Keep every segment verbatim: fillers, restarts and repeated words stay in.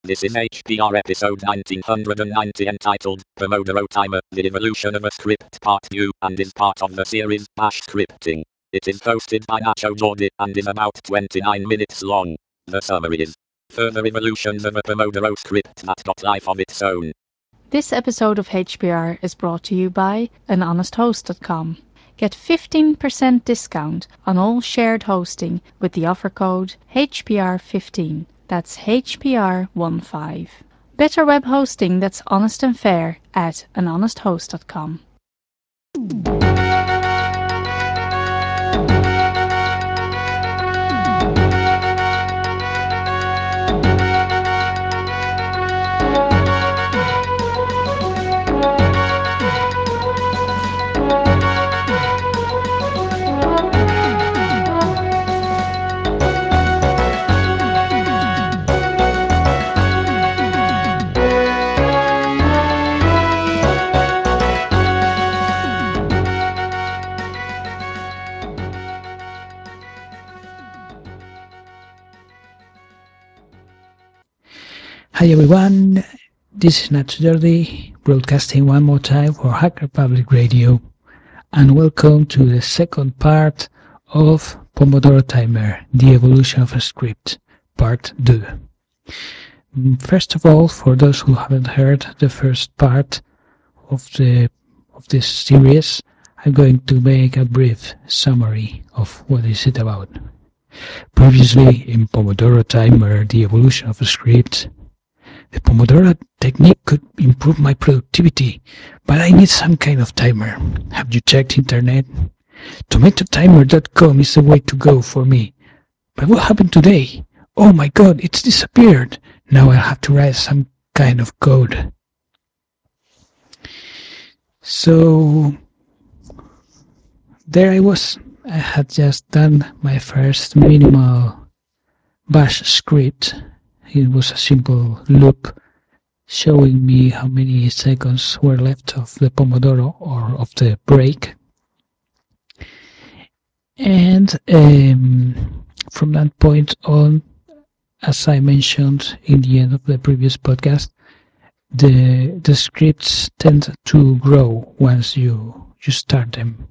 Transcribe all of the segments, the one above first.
This is H P R episode nineteen ninety entitled Pomodoro Timer, The Evolution of a Script Part two, and is part of the series Bash Scripting. It is hosted by Nacho Jordi and is about twenty-nine minutes long. The summary is further evolutions of a Pomodoro script that got life of its own. This episode of H P R is brought to you by an honest host dot com. Get fifteen percent discount on all shared hosting with the offer code H P R fifteen. That's H P R fifteen. Better web hosting that's honest and fair at an honest host dot com. Hi everyone, this is Nacho Jordi, broadcasting one more time for Hacker Public Radio, and welcome to the second part of Pomodoro Timer, The Evolution of a Script, Part two. First of all, for those who haven't heard the first part of the of this series, I'm going to make a brief summary of what is it about. Previously in Pomodoro Timer, The Evolution of a Script, the Pomodoro technique could improve my productivity, but I need some kind of timer. Have you checked internet? Tomato timer dot com is the way to go for me. But what happened today? Oh my god, it's disappeared. Now I'll have to write some kind of code. So there I was. I had just done my first minimal bash script. It was a simple loop showing me how many seconds were left of the Pomodoro or of the break. And um, from that point on, as I mentioned in the end of the previous podcast, the the scripts tend to grow once you you start them.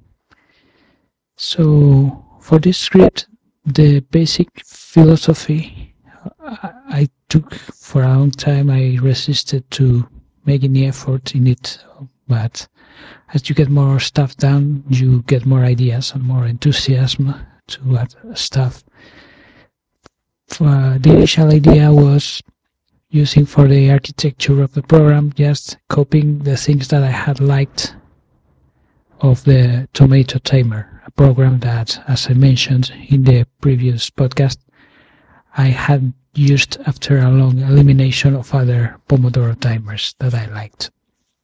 So for this script, the basic philosophy I took for a long time. I resisted to make any effort in it, but as you get more stuff done, you get more ideas and more enthusiasm to add stuff. Uh, the initial idea was using for the architecture of the program, just copying the things that I had liked of the Tomato Timer, a program that, as I mentioned in the previous podcast, I had used after a long elimination of other Pomodoro timers that I liked.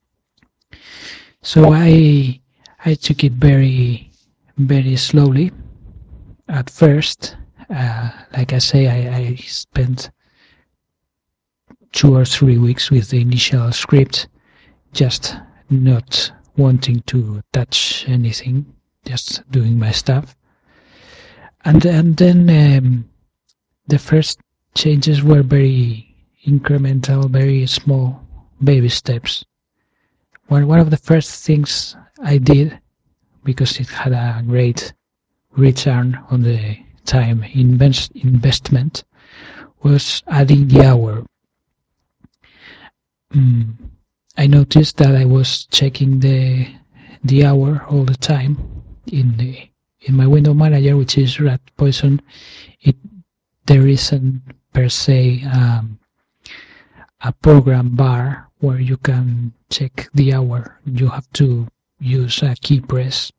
So I I took it very very slowly. At first, uh, like I say, I, I spent two or three weeks with the initial script, just not wanting to touch anything, just doing my stuff. And, and then um, the first changes were very incremental, very small, baby steps. One, one of the first things I did, because it had a great return on the time invest, investment, was adding the hour. Mm, I noticed that I was checking the the hour all the time in the in my window manager, which is Rat Poison. It there isn't per se um, a program bar where you can check the hour. You have to use a key press.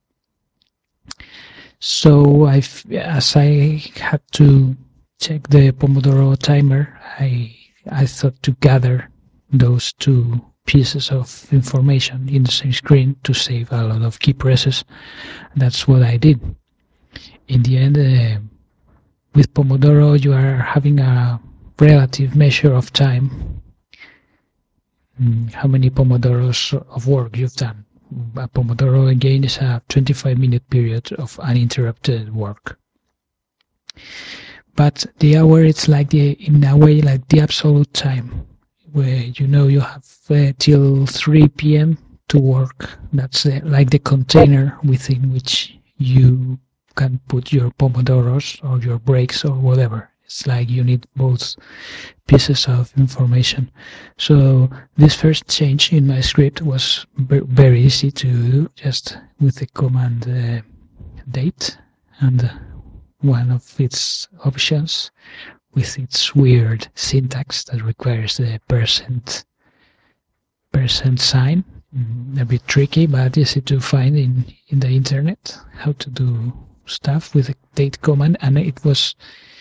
So I, as I had to check the Pomodoro timer, I I thought to gather those two pieces of information in the same screen to save a lot of key presses. That's what I did. In the end, uh, with Pomodoro, you are having a relative measure of time. Mm, how many Pomodoros of work you've done. A Pomodoro again is a twenty-five minute period of uninterrupted work. but the hour it's like the in a way like the absolute time, where you know you have uh, till three p.m. to work. That's uh, like the container within which you can put your pomodoros or your breaks or whatever. It's like you need both pieces of information. So this first change in my script was very easy to do, just with the command uh, date and one of its options with its weird syntax that requires the percent percent sign. A bit tricky, but easy to find in in the internet how to do stuff with the date command, and it was,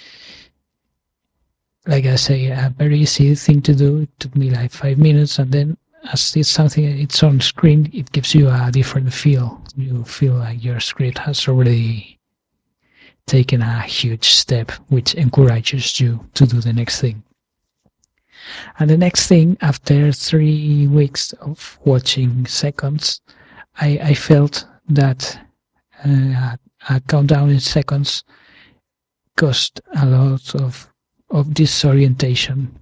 like I say, a very easy thing to do. It took me like five minutes, and then as it's something it's on screen, it gives you a different feel. You feel like your script has already taken a huge step, which encourages you to do the next thing. And the next thing, after three weeks of watching seconds, I, I felt that uh, a countdown in seconds caused a lot of, of disorientation.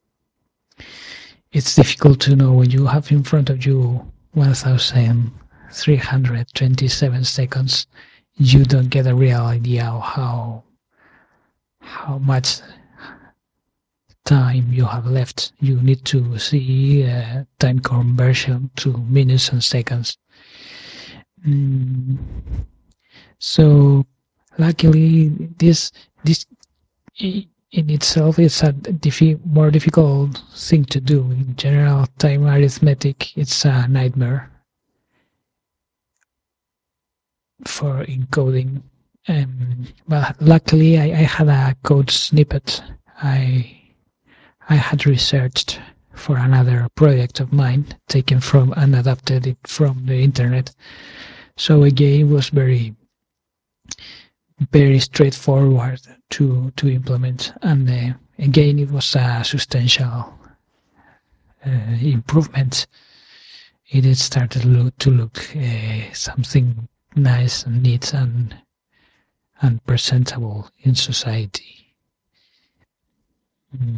It's difficult to know when you have in front of you one thousand three hundred twenty-seven seconds. You don't get a real idea of how how much time you have left. You need to see uh, time conversion to minutes and seconds. Mm. So luckily, this this in itself is a diffi- more difficult thing to do. In general, time arithmetic it's a nightmare for encoding. Um, but luckily, I, I had a code snippet. I I had researched for another project of mine, taken from and adapted it from the internet. So again, it was very very straightforward to to implement, and uh, again, it was a substantial uh, improvement. It started to look, to look uh, something nice and neat and and presentable in society. Mm.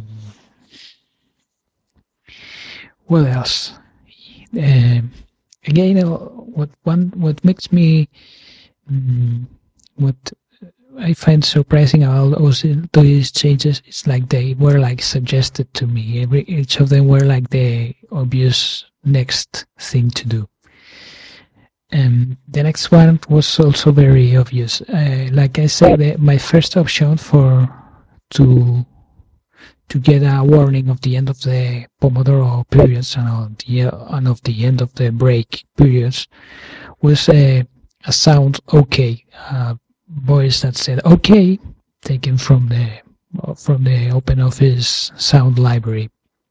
What else? Um, again, uh, what one what makes me um, what I find surprising about those these changes is like they were like suggested to me. Every each of them were like the obvious next thing to do. And the next one was also very obvious. Uh, like I said, the, my first option for to to get a warning of the end of the Pomodoro periods and of the, and of the end of the break periods was a, a sound OK, a voice that said OK, taken from the from the OpenOffice sound library.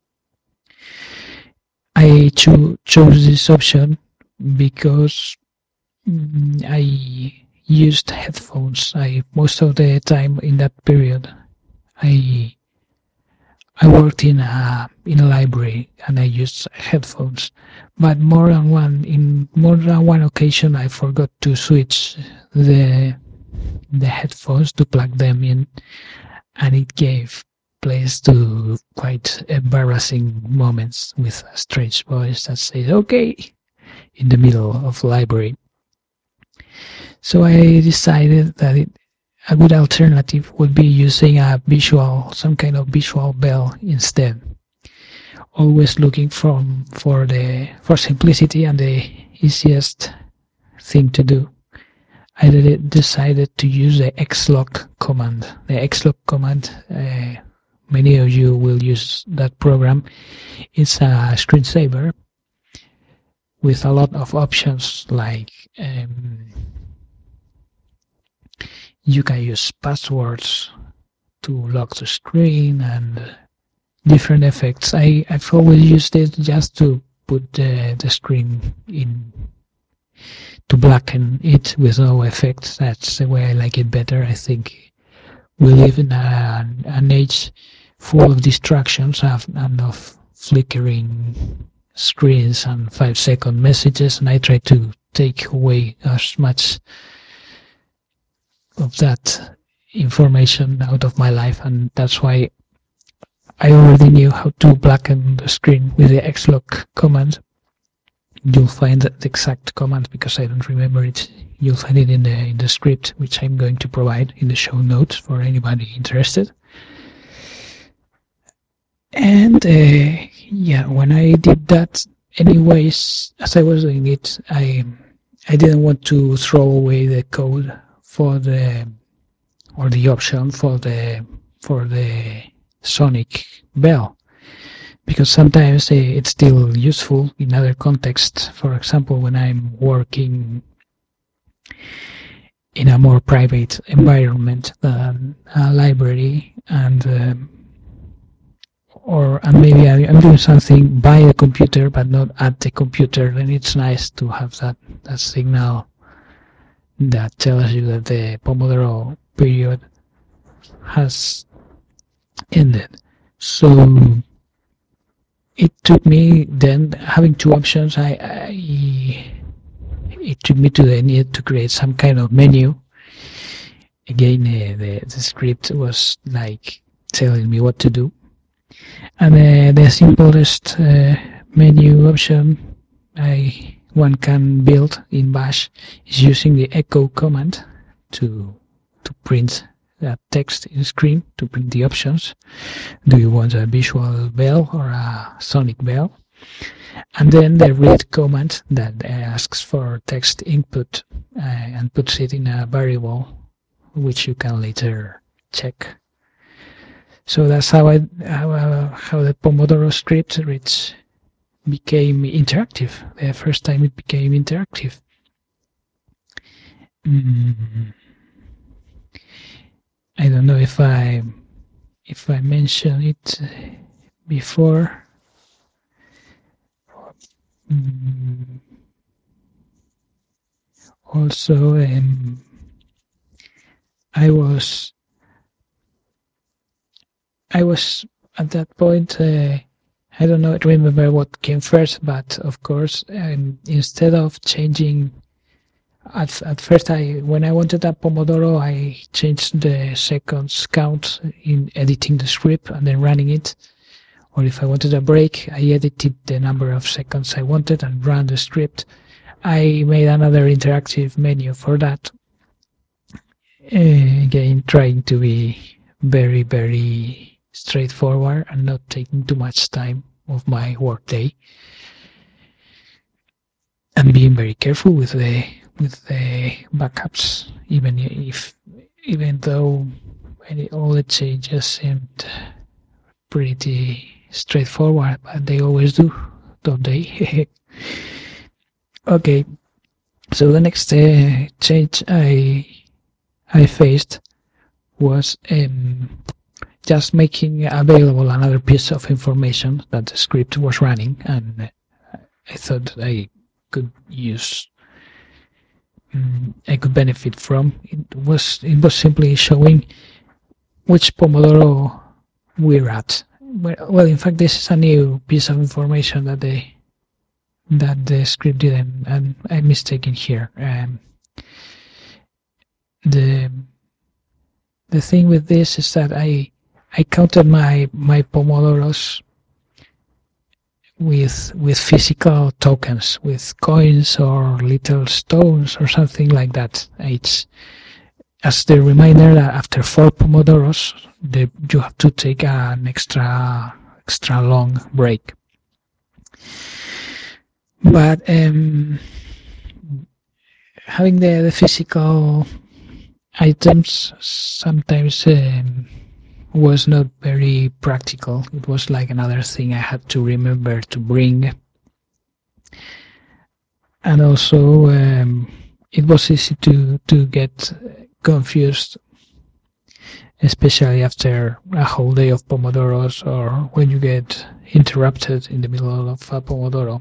I cho- chose this option because mm, I used headphones. I most of the time in that period, I I worked in a in a library and I used headphones. But more than one in more than one occasion, I forgot to switch the the headphones to plug them in, and it gave place to quite embarrassing moments with a strange voice that says "Okay" in the middle of library. So I decided that it, a good alternative would be using a visual, some kind of visual bell instead. Always looking from for the for simplicity and the easiest thing to do. I decided to use the xlock command. The xlock command, uh, many of you will use that program. It's a screensaver with a lot of options like um, you can use passwords to lock the screen and different effects. I, I've always used it just to put the, the screen in, to blacken it with no effects. That's the way I like it better. I think we live in a, an age full of distractions and of flickering screens and five second messages, and I try to take away as much of that information out of my life, and that's why I already knew how to blacken the screen with the xlock command. You'll find the exact command because I don't remember it. You'll find it in the in the script, which I'm going to provide in the show notes for anybody interested. And uh, yeah, when I did that, anyways, as I was doing it, I I didn't want to throw away the code for the or the option for the for the sonic bell, because sometimes it's still useful in other contexts. For example, when I'm working in a more private environment than a library, and um, or and maybe I'm doing something by the computer but not at the computer, then it's nice to have that, that signal that tells you that the Pomodoro period has ended. So it took me then having two options. I, I it took me to the need to create some kind of menu. Again, uh, the, the script was like telling me what to do. And uh, the simplest uh, menu option I one can build in Bash is using the echo command to to print that text in screen, to print the options. Do you want a visual bell or a sonic bell? And then the read command that asks for text input uh, and puts it in a variable which you can later check. So that's how I how, uh, how the Pomodoro script reads became interactive. The first time it became interactive. Mm, I don't know if I if I mentioned it before. Mm, also, um, I was I was at that point. Uh, I don't know. Remember what came first, but of course, um, instead of changing. At, at first, I when I wanted a Pomodoro, I changed the seconds count in editing the script and then running it. Or if I wanted a break, I edited the number of seconds I wanted and ran the script. I made another interactive menu for that. Uh, again, trying to be very, very straightforward and not taking too much time of my workday, and being very careful with the with the backups, even if even though all the changes seemed pretty straightforward, but they always do, don't they? Okay, so the next uh, change I I faced was um, just making available another piece of information that the script was running, and I thought I could use um, I could benefit from. It was it was simply showing which Pomodoro we're at. Well, in fact, this is a new piece of information that they that the script didn't, and I'm mistaken here. Um, the the thing with this is that I I counted my my Pomodoros with with physical tokens, with coins or little stones or something like that. It's as the reminder that after four Pomodoros, the, you have to take an extra extra long break. But um, having the, the physical items sometimes um, was not very practical. It was like another thing I had to remember to bring. And also, um, it was easy to, to get confused, especially after a whole day of Pomodoros or when you get interrupted in the middle of a Pomodoro.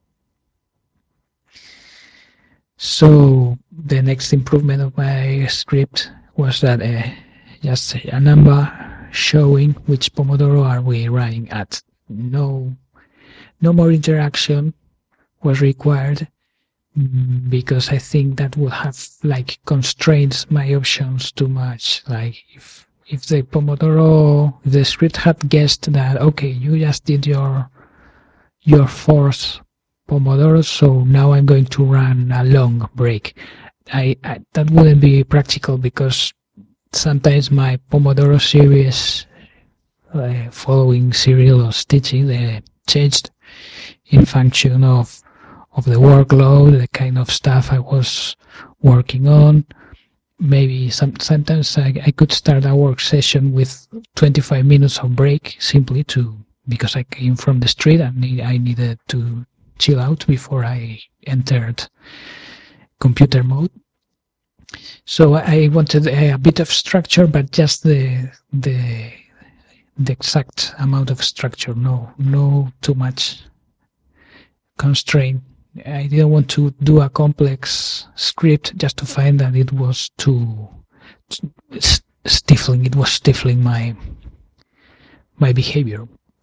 So the next improvement of my script was that uh, just a number showing which Pomodoro are we running at. No, no more interaction was required. mm, because I think that would have like constrained my options too much. Like if if the Pomodoro, if the script had guessed that okay, you just did your your fourth Pomodoro, so now I'm going to run a long break. I, I that wouldn't be practical because sometimes my Pomodoro series, uh, following serial or stitching, they changed in function of of the workload, the kind of stuff I was working on. Maybe some sometimes I, I could start a work session with twenty-five minutes of break simply to because I came from the street and I needed to chill out before I entered computer mode. So I wanted a, a bit of structure, but just the the the exact amount of structure. No, no too much constraint. I didn't want to do a complex script just to find that it was too stifling. It was stifling my my behavior.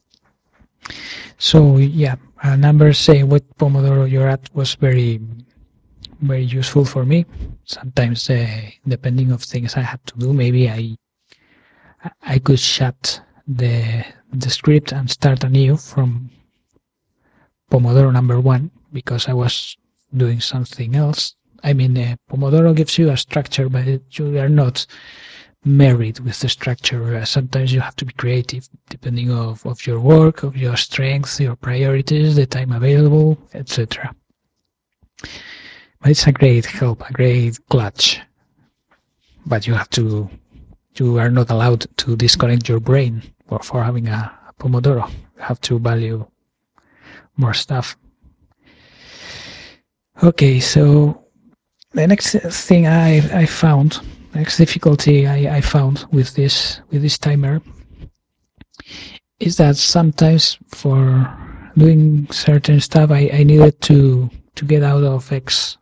So yeah, a number saying what Pomodoro you're at was very very useful for me. Sometimes, uh, depending of things I had to do, maybe I I could shut the the script and start anew from Pomodoro number one because I was doing something else. I mean, uh, Pomodoro gives you a structure, but it, you are not married with the structure. Uh, sometimes you have to be creative, depending of, of your work, of your strengths, your priorities, the time available, et cetera. But it's a great help, a great clutch. But you have to, you are not allowed to disconnect your brain for, for having a, a Pomodoro. You have to value more stuff. Okay, so the next thing I, I found, next difficulty I, I found with this with this timer is that sometimes for doing certain stuff I, I needed to to get out of X,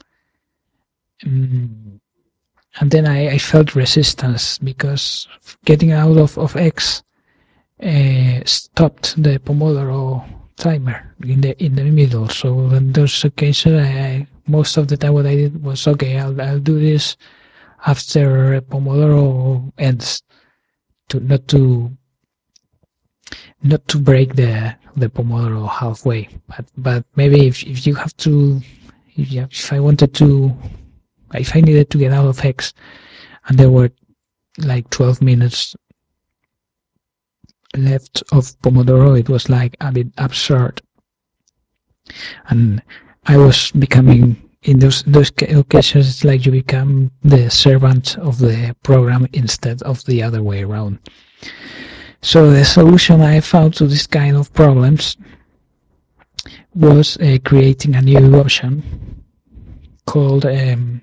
um, and then I, I felt resistance because getting out of, of X uh, stopped the Pomodoro timer in the in the middle. So on those occasions, I, most of the time what I did was okay, I'll, I'll do this after Pomodoro ends, to not to not to break the the Pomodoro halfway. But but maybe if if you have to, if, you, if I wanted to, if I needed to get out of X, and there were like twelve minutes left of Pomodoro, it was like a bit absurd, and I was becoming in those those occasions it's like you become the servant of the program instead of the other way around. So the solution I found to this kind of problems was uh, creating a new option called um,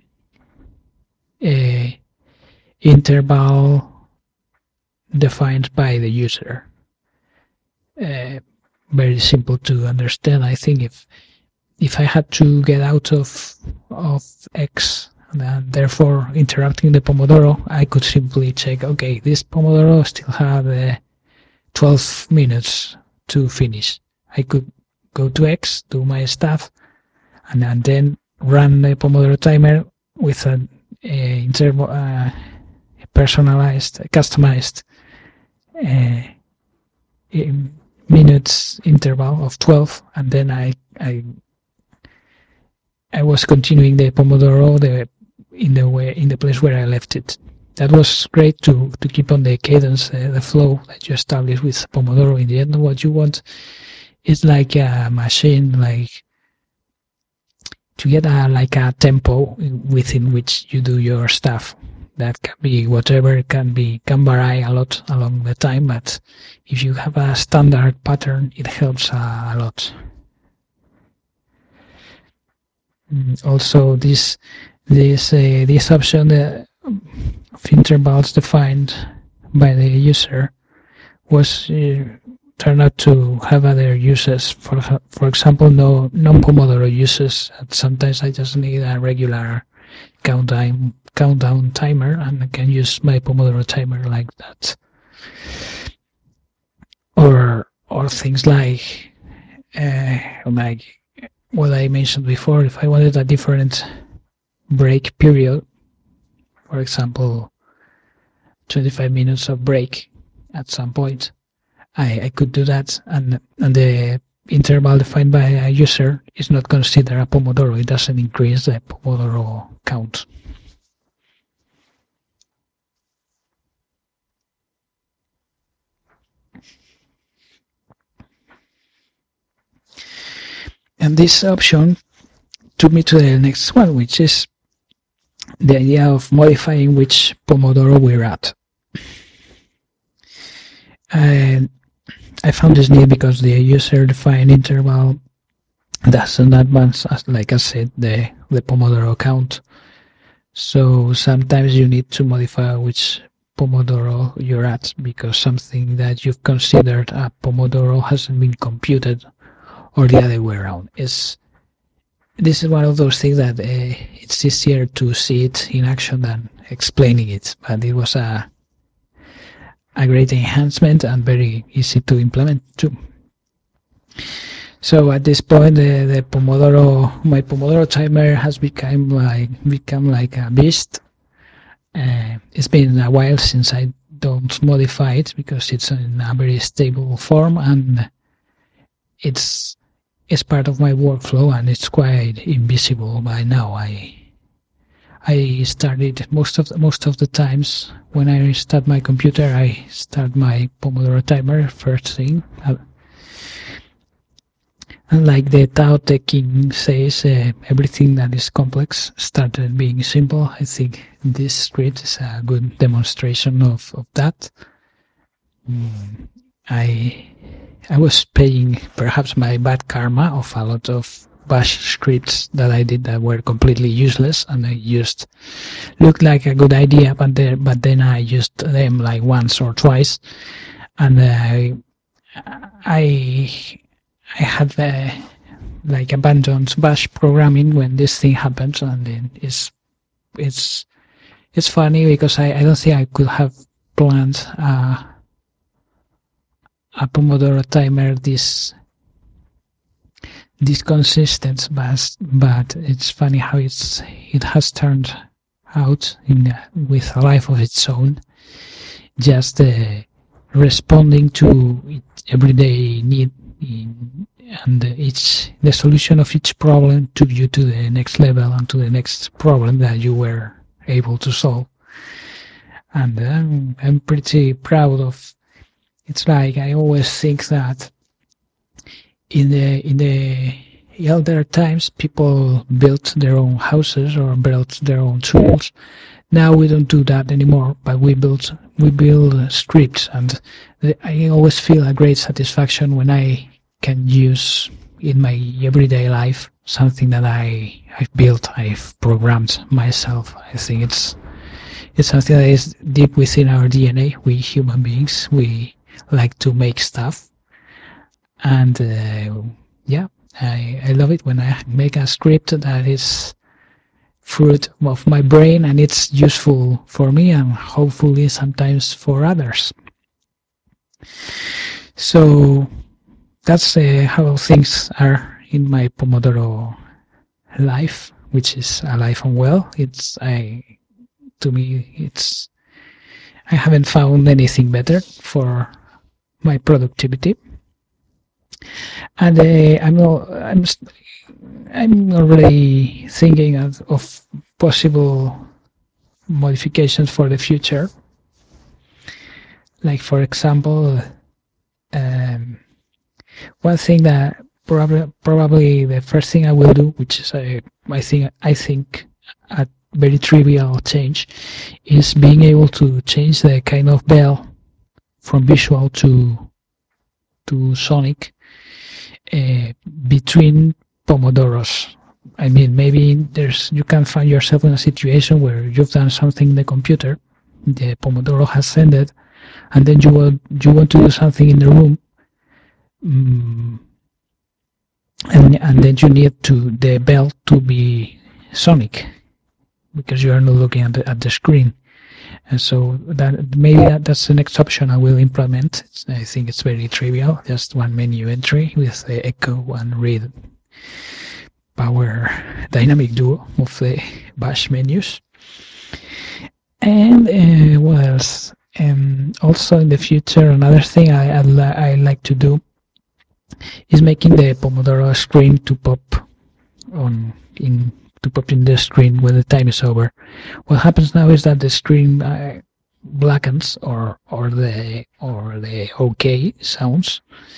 a interval defined by the user. Uh, very simple to understand. I think if if I had to get out of of X and therefore interrupting the Pomodoro, I could simply check, okay, this Pomodoro still have uh, twelve minutes to finish. I could go to X, do my stuff, and, and then run the Pomodoro timer with an a interval, uh, personalized, customized uh, minutes interval of twelve, and then I I I was continuing the Pomodoro the in the way in the place where I left it. That was great to to keep on the cadence, uh, the flow that you establish with Pomodoro. In the end, what you want is like a machine, like to get a like a tempo within which you do your stuff. That can be whatever, it can be can vary a lot along the time, but if you have a standard pattern, it helps a, a lot. Also, this this uh, this option uh, of intervals defined by the user was uh, turned out to have other uses. For for example, no non-Pomodoro uses. And sometimes I just need a regular countdown countdown timer, and I can use my Pomodoro timer like that. Or or things like uh, like what I mentioned before, if I wanted a different break period, for example, twenty-five minutes of break at some point, I, I could do that, and and the interval defined by a user is not considered a Pomodoro. It doesn't increase the Pomodoro count. And this option took me to the next one, which is the idea of modifying which Pomodoro we're at. And I found this neat because the user-defined interval doesn't advance, as like I said, the, the Pomodoro count. So sometimes you need to modify which Pomodoro you're at because something that you've considered a Pomodoro hasn't been computed, or the other way around. It's, this is one of those things that uh, it's easier to see it in action than explaining it, but it was a a great enhancement and very easy to implement too. So at this point, the, the Pomodoro, my Pomodoro timer has become like become like a beast. Uh, it's been a while since I don't modify it because it's in a very stable form, and it's it's part of my workflow, and it's quite invisible by now. I I started most of the, most of the times when I start my computer, I start my Pomodoro timer first thing. And like the Tao Te King says, uh, everything that is complex started being simple. I think this script is a good demonstration of, of that. Mm, I I was paying perhaps my bad karma of a lot of bash scripts that I did that were completely useless, and I just looked like a good idea, but there, but then I used them like once or twice, and I I I had uh, like abandoned bash programming when this thing happens, and then it's it's it's funny because I, I don't think I could have planned uh, a Pomodoro timer this this consistent, but but it's funny how it's it has turned out in with a life of its own, just uh, responding to everyday need in, and each the solution of each problem took you to the next level and to the next problem that you were able to solve. And um, I'm pretty proud of. It's like I always think that in the in the elder times people built their own houses or built their own tools. Now we don't do that anymore, but we build we build uh, scripts, and I always feel a great satisfaction when I can use in my everyday life something that I I've built, I've programmed myself. I think it's it's something that is deep within our D N A. We human beings, we like to make stuff, and uh, yeah, I I love it when I make a script that is fruit of my brain and it's useful for me and hopefully sometimes for others. So that's uh, how things are in my Pomodoro life, which is alive and well. It's I to me it's I haven't found anything better for my productivity, and uh, I'm I'm I'm already thinking of, of possible modifications for the future. Like for example, um, one thing that probably probably the first thing I will do, which is a, I think I think a very trivial change, is being able to change the kind of bell from visual to to sonic uh, between pomodoros. I mean, maybe there's you can find yourself in a situation where you've done something in the computer, the pomodoro has ended, and then you want you want to do something in the room. Um, and and then you need to the bell to be sonic because you are not looking at the, at the screen, and so that maybe that, that's the next option I will implement. It's, I think it's very trivial, just one menu entry with the echo and read power dynamic duo of the bash menus. And uh, what else? Um, also in the future, another thing I, I, li- I like to do is making the Pomodoro screen to pop on in to pop in the screen when the time is over. What happens now is that the screen uh, blackens or or the or the OK sounds,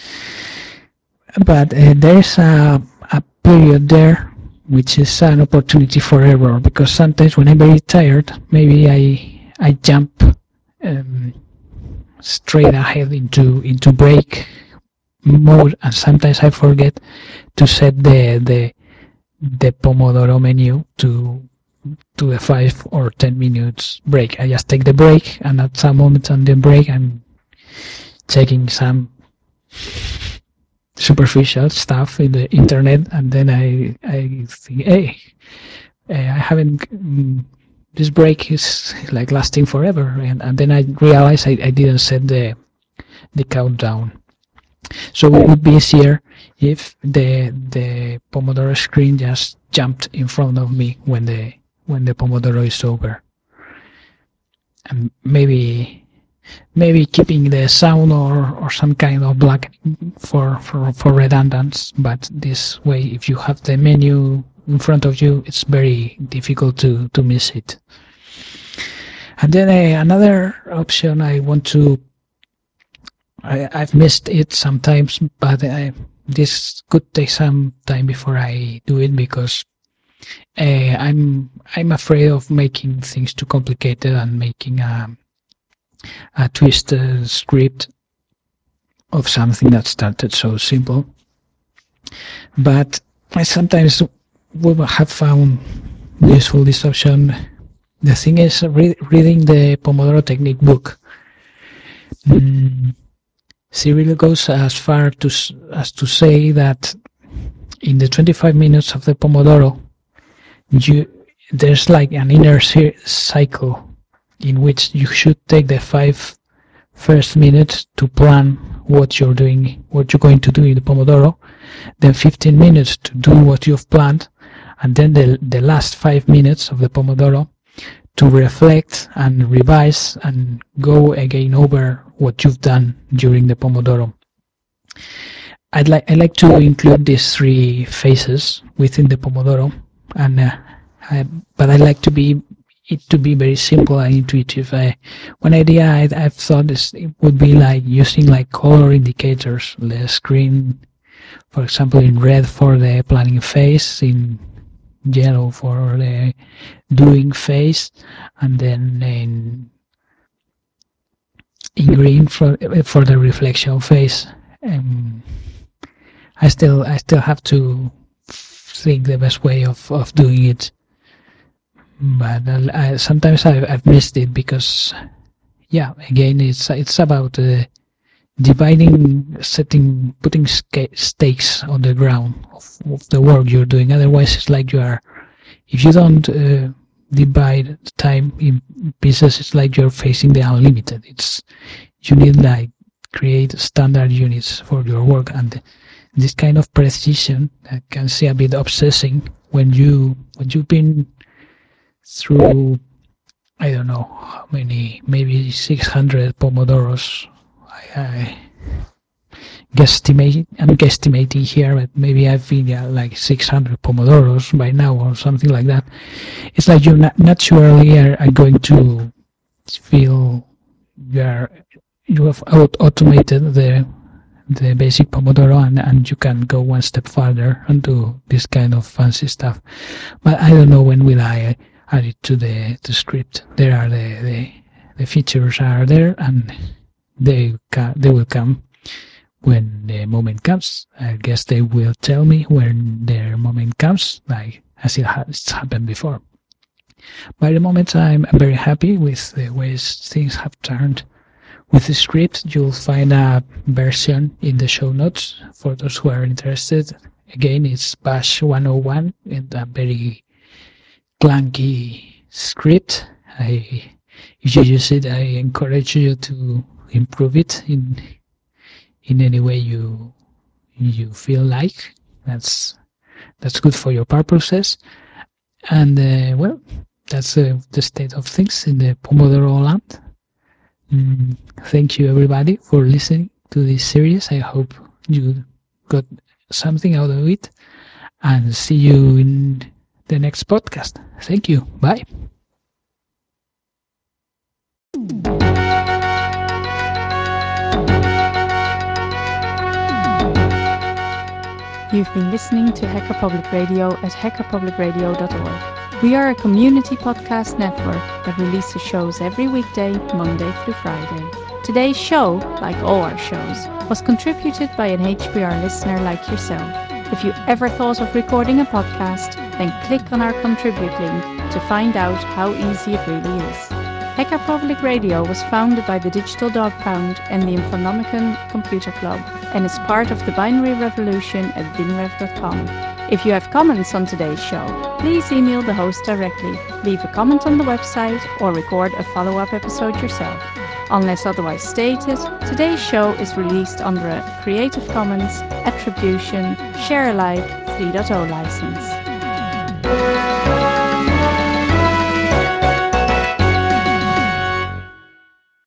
but uh, there's a a period there which is an opportunity for error, because sometimes when I'm very tired, maybe I I jump um, straight ahead into into break mode, and sometimes I forget to set the the the Pomodoro menu to to the five or ten minutes break. I just take the break, and at some moment on the break, I'm checking some superficial stuff in the internet, and then I I think, hey, I haven't. Um, this break is like lasting forever, and, and then I realize I, I didn't set the the countdown. So it would be easier if the the Pomodoro screen just jumped in front of me when the when the Pomodoro is over. And maybe maybe keeping the sound or, or some kind of blackening for, for, for redundance, but this way if you have the menu in front of you, it's very difficult to, to miss it. And then uh, another option I want to I, I've missed it sometimes, but I, this could take some time before I do it, because uh, I'm I'm afraid of making things too complicated and making a, a twisted script of something that started so simple. But I sometimes would have found useful this option. The thing is, re- reading the Pomodoro Technique book. Mm, she really goes as far to as to say that in the twenty-five minutes of the Pomodoro, you there's like an inner cycle in which you should take the five first minutes to plan what you're doing, what you're going to do in the Pomodoro, then fifteen minutes to do what you've planned, and then the, the last five minutes of the Pomodoro to reflect and revise and go again over what you've done during the Pomodoro. I'd like I like to include these three phases within the Pomodoro, and uh, I, but I like to be it to be very simple and intuitive. I, one idea I, I've thought is it would be like using like color indicators, the screen, for example, in red for the planning phase, in yellow for the doing phase, and then in in green for for the reflection phase. Um, I still I still have to think the best way of, of doing it, but I, sometimes I, I've missed it because, yeah, again, it's it's about uh, dividing, setting, putting stakes on the ground of, of the work you're doing. Otherwise, it's like you are, if you don't uh, divide time in pieces, it's like you're facing the unlimited. It's you need like create standard units for your work, and this kind of precision that can seem a bit obsessing when you when you've been through, I don't know how many, maybe six hundred pomodoros. I, I guesstimate I'm guesstimating here, but maybe I've been yeah, like six hundred pomodoros by now or something like that. It's like you naturally are, are going to feel you are you have out automated the the basic Pomodoro, and, and you can go one step further and do this kind of fancy stuff. But I don't know when will I add it to the, the script. There are the, the the features are there, and they ca- they will come when the moment comes. I guess they will tell me when their moment comes, like as it has happened before. By the moment, I'm very happy with the ways things have turned. With the script, you'll find a version in the show notes for those who are interested. Again, it's Bash one oh one, and a very clunky script. I, if you use it, I encourage you to improve it in in any way you you feel like. That's that's good for your purposes. And uh, well, that's uh, the state of things in the Pomodoro land. Mm, thank you everybody for listening to this series. I hope you got something out of it, and see you in the next podcast. Thank you. Bye. You've been listening to Hacker Public Radio at hacker public radio dot org. We are a community podcast network that releases shows every weekday, Monday through Friday. Today's show, like all our shows, was contributed by an H P R listener like yourself. If you ever thought of recording a podcast, then click on our contribute link to find out how easy it really is. Hacker Public Radio was founded by the Digital Dog Pound and the Infonomicon Computer Club, and is part of the Binary Revolution at binrev dot com. If you have comments on today's show, please email the host directly, leave a comment on the website, or record a follow-up episode yourself. Unless otherwise stated, today's show is released under a Creative Commons Attribution Share Alike three point oh license.